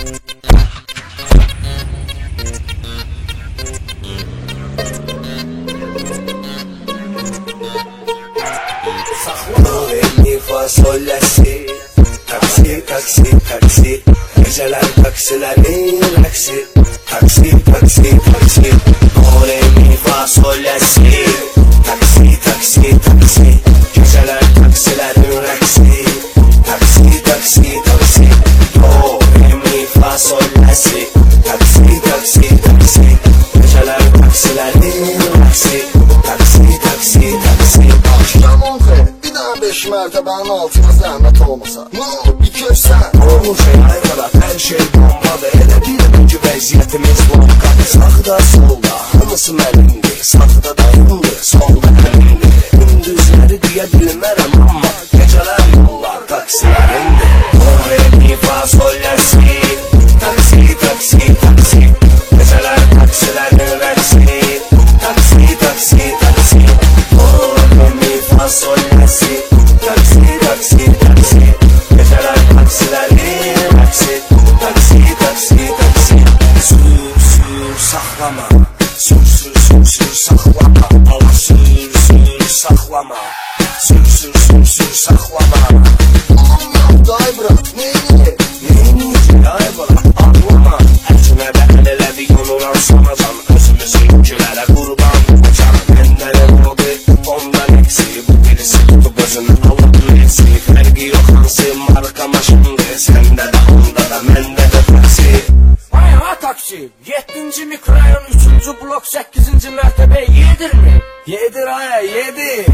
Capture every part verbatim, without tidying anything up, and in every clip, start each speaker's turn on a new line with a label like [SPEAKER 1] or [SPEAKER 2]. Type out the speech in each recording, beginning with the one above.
[SPEAKER 1] Do, re, mi, fa, sol, la, si. Taksi, taksi, taksi. Geceler taksilerin aksi. Taksi, taksi, taksi. Do, re, mi, fa, sol, la, si. Taksi, taksi, taksi. Geceler taksilerin aksi. Taksi, taksi, taksi. Do, re, mi, fa, sol, la, si. Taksi, taksi, taksi. Geceler taksilerin aksi. Taksi, taksi, taksi.
[SPEAKER 2] Akşam oldu, bir daha beş mertebenin altına zahmet olmasa. Ne olur bir köşsen.
[SPEAKER 1] Olur şey ayrıla, her şey bombadı. Elə bilmeci vəziyyətimiz bomba. Sağda solda, hamısı mənimdir. Sağda dayımdır, solda mənimdir. Gündüzləri deyə bilmərəm amma gecələr yollar taksilərimdir. Do, re, mi, fa, sol, la, si. Taksi, taksi, taksi. Gecələr taksilərin rəqsi. Taksi, taksi, taksi. Do, re, mi, fa, sol, la, si. Taksi, taksi, taksi. Geceler taksilerin aksi. Taksi, taksi, taksi. Sür, sür, saklama. Sür, sür, sür, sür, saklama. Al, sür, sür, saklama. Sür, sür, sür, sür, saklama.
[SPEAKER 2] Oğlum yaptı ay bırak, neyini?
[SPEAKER 1] Neyini ay bırak, ağlama. Əcnə də əl elədi, yonuran sanacan. Özümüzü yükülərə qurban olacaq. Məndən oldu, ondan eksi. Bu birisi tutub özünü alıb eksi. Fərqi yox hansı marka maşındır. Səndə də, onda da, məndə də taksi.
[SPEAKER 3] Ay ha taksi, yeddinci mikrorayon, üçüncü blok, səkkizinci mərtəbə yedirmi?
[SPEAKER 1] Yedir aya, yedir.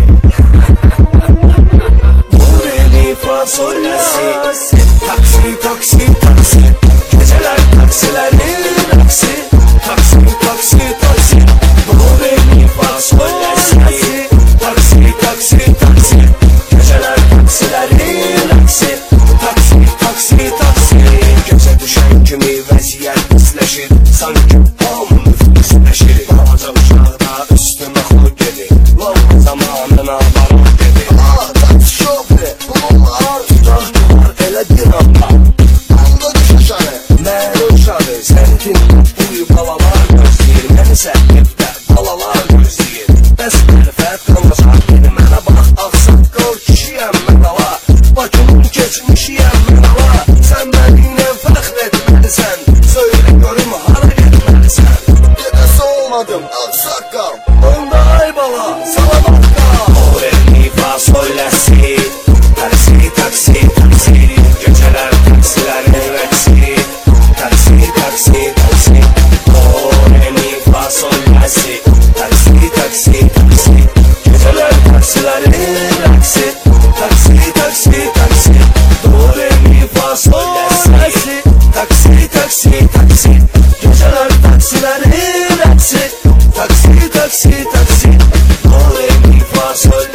[SPEAKER 1] Do, re, mi, fa, sol, la, si. Taksi, taksi, taksi. Geceler taksilerin aksi. Taksi, taksi, taksi. Do, re, mi, fa, sol, la, si. Taksi, taksi, taksi. Geceler taksilerin aksi. Taksi, taksi, taksi. Gece düşen kimi vəziyyət pisləşir. Sanki hamı pisləşir. Balaca uşaqda üstümə xo gedir. Lava zamanına baron gedir.
[SPEAKER 2] Aa, taksi şoförü, bunlar
[SPEAKER 1] Tutaqdılar elə bir anda.
[SPEAKER 2] anda düşüşəni.
[SPEAKER 1] Mən uşağı, sənkin uyu balalar gözləyir. Mənisə evdə balalar gözləyir. Bəs mərifət qalmasaq beni mənə bax. Ağsaqqal kişiyəm mən ala. Bakımın keçmişiyəm mən ala. Sən mənimlə fəxr etməlisən. Söylə görüm hara getməlisən.
[SPEAKER 2] Dedəsi olmadım, aksaqqal.
[SPEAKER 1] Onda ay bala, salamat qal. Do, re, mi, fa, sol, la, si. Taksi, taksi, taksi. Geceler taksilerin rəqsi. Taksi, taksi, taksi. Do, re, mi, fa, sol, la, si. Taksi, taksi, taksi. Geceler taksilerin rəqsi. Taksi, taksi, taksi. Do, re, mi, fa, sol, la, si. Taksi, taksi, taksi. Geceler taksilerin rəqsi. Taksi, taksi, taksi. Do, re, mi, fa, sol,